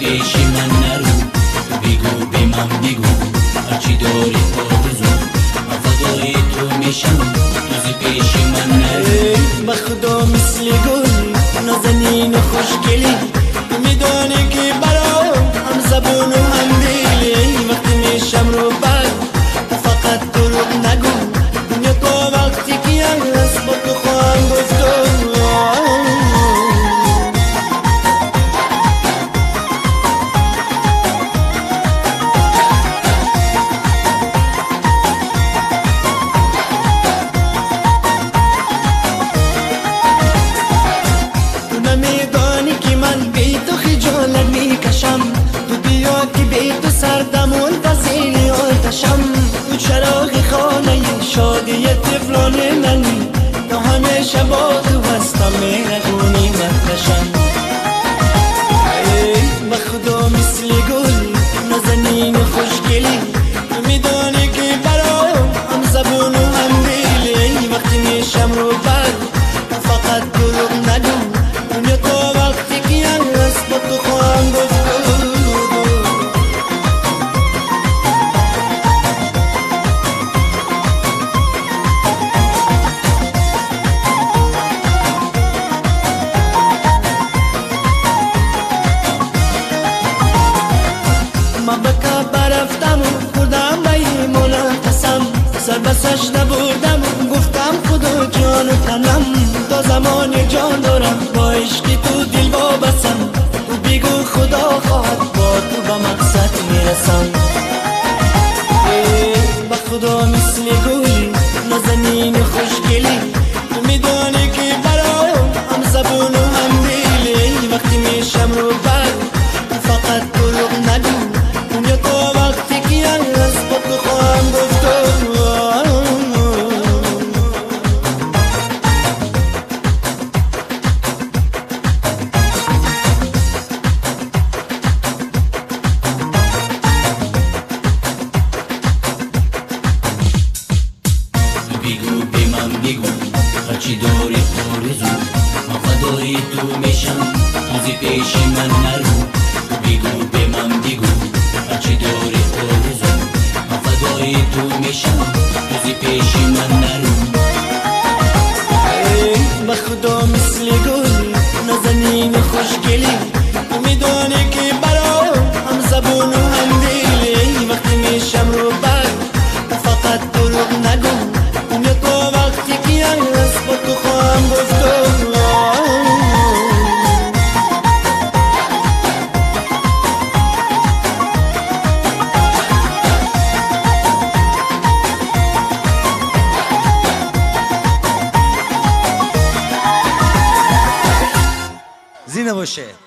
پیش من نرو، بگو به من بگو هرچی داری آرزو، من فدای تو میشم تو ز پیش من نرو. به خدا مثل گل نازنین و خوشگلی، تو میدانی که برام هم زبون و هم دلی. وقتی میشم رو بر تو فقط دروغ نگو، دنیا تا وقتی که هست با تو خواهم گفتم. تو چراغ خانه شادی طفلان منی، تا همیشه با تو هستم مهربونی محتشم. به خدا مثل گل نازنین خوشگلی، تو میدانی که برام هم زبون و هم دلی. وقتی میشم رو بر تو فقط دروغ نگو، دنیا تا وقتی که هست با تو خواهم گفت. من به کعبه رفتم و خوردم به ایمان قسم، سر بسش نبردم گفتم خدا جان و تنم، تا زمان جان دارم با عشق تو دل وابستم. تو بگو خدا خواهد با تو به مقصد میرسم. به خدا مثل گل نازنین خوشگلی، تو میدانی که برام هم زبون و هم دلی. وقتی میشم رو بر تو فقط دروغ نگو، دنیا تا وقتی که هست با تو خواهم گفتم. بگو به من بگو هرچی داری آرزو، من فدای تو میشم تو ز پیش من نرو. بگو به من بگو هرچی داری آرزو، من فدای تو میشم تو ز پیش من نرو. به خدا مثل گل نازنین خوشگلی، تو میدانی که برام هم زبون و هم دلی. وقتی میشم رو بر تو فقط دروغ نگو، دنیا تا وقتی که هست با تو خواهم گفتم. زینه باشه.